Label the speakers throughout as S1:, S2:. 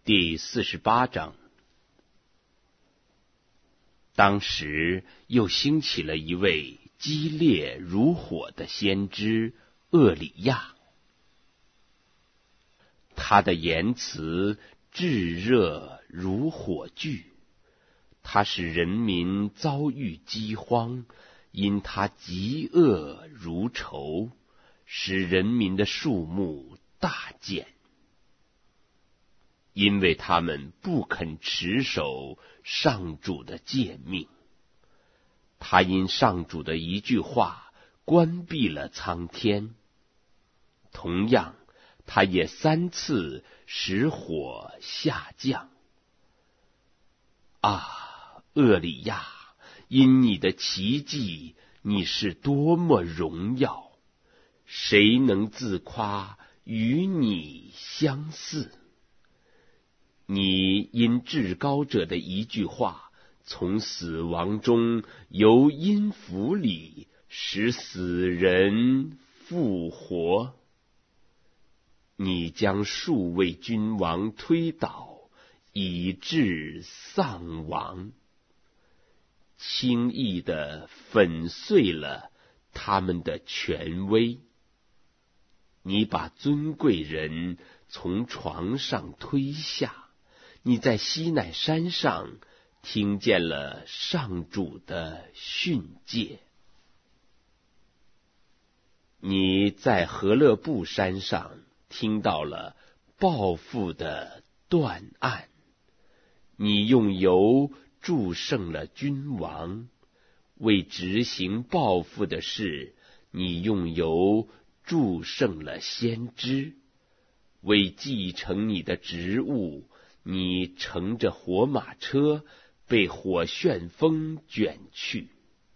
S1: 第48章。当时又兴起了一位激烈如火的先知厄里亚，他的言辞炙热如火炬，他使人民遭遇饥荒，因他极恶如仇，使人民的数目大减。因为他们不肯持守上主的诫命，他因上主的一句话关闭了苍天。同样，他也3次使火下降。啊，厄里亚，因你的奇迹，你是多么荣耀！谁能自夸与你相似？你因至高者的一句话，从死亡中由阴府里使死人复活。你将数位君王推倒，以致丧亡，轻易地粉碎了他们的权威。你把尊贵人从床上推下，你在西乃山上听见了上主的训诫。你在何勒布山上听到了报复的断案。你用油祝圣了君王，为执行报复的事，你用油祝圣了先知，为继承你的职务，你乘着火马车被火旋风卷去。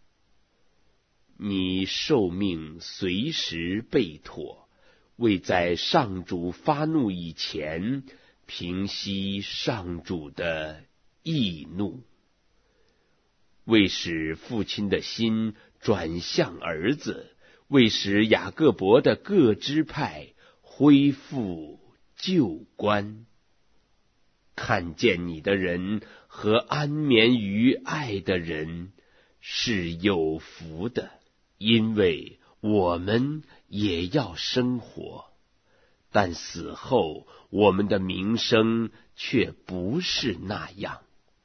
S1: 你受命随时备妥，为在上主发怒以前平息上主的易怒，为使父亲的心转向儿子，为使雅各伯的各支派恢复旧观。看见你的人和安眠于爱的人是有福的，因为我们也要生活，但死后我们的名声却不是那样。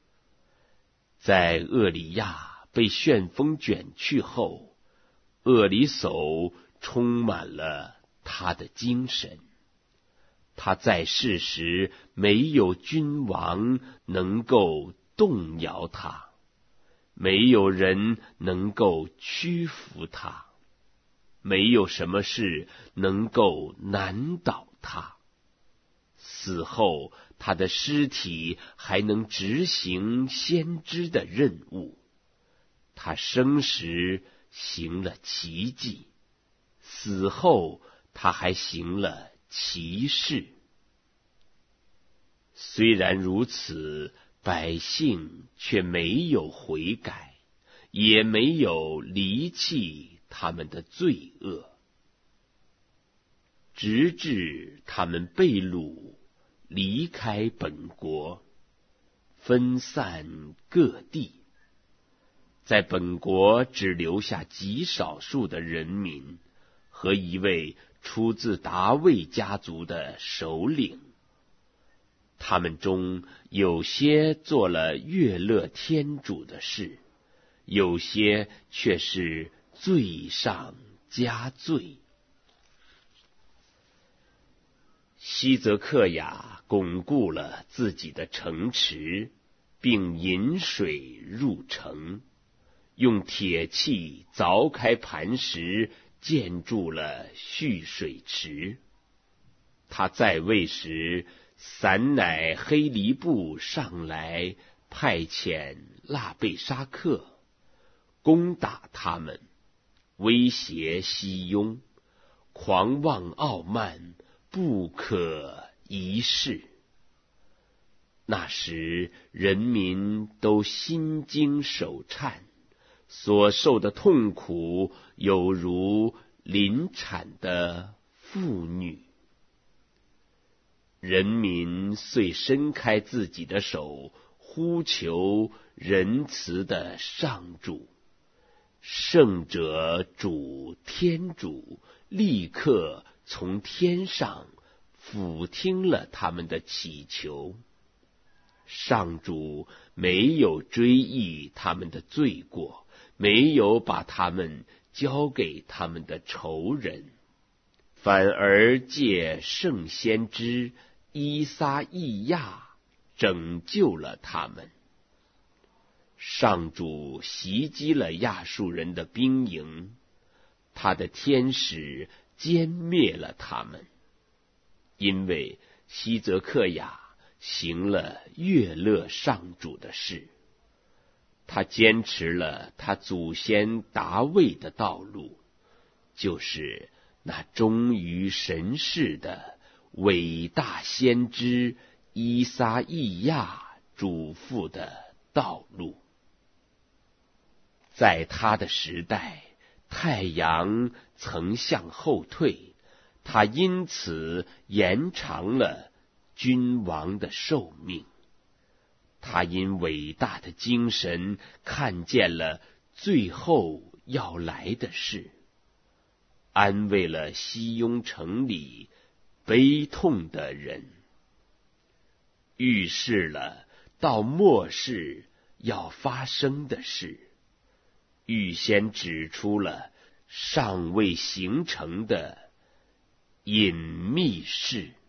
S1: 在厄里亚被旋风卷去后，厄里叟充满了他的精神。他在世时，没有君王能够动摇他，没有人能够屈服他，没有什么事能够难倒他。死后，他的尸体还能执行先知的任务。他生时行了奇迹，死后他还行了奇事。虽然如此，百姓却没有悔改，也没有离弃他们的罪恶，直至他们被掳，离开本国，分散各地。在本国只留下极少数的人民和一位出自达味家族的首领。他们中有些做了悦乐天主的事，有些却是罪上加罪。希泽克雅巩固了自己的城池，并引水入城，用铁器凿开磐石，建筑了蓄水池。他在位时，散乃黑黎布上来派遣腊贝沙克攻打他们，威胁西雍，狂妄傲慢，不可一世。那时人民都心惊手颤，所受的痛苦有如临产的妇女。 人民遂伸开自己的手，呼求仁慈的上主。圣者主天主立刻从天上俯听了他们的祈求。上主没有追忆他们的罪过，没有把他们交给他们的仇人，反而借圣先知依撒意亚拯救了他们。上主袭击了亚述人的兵营，他的天使歼灭了他们，因为希泽克雅行了悦乐上主的事，他坚持了他祖先达味的道路，就是那忠于神事的伟大先知依撒意亚嘱咐的道路。在他的时代，太阳曾向后退，他因此延长了君王的寿命。他因伟大的精神看见了最后要来的事，安慰了西雍城里悲痛的人，预示了到末世要发生的事，预先指出了尚未形成的隐秘事。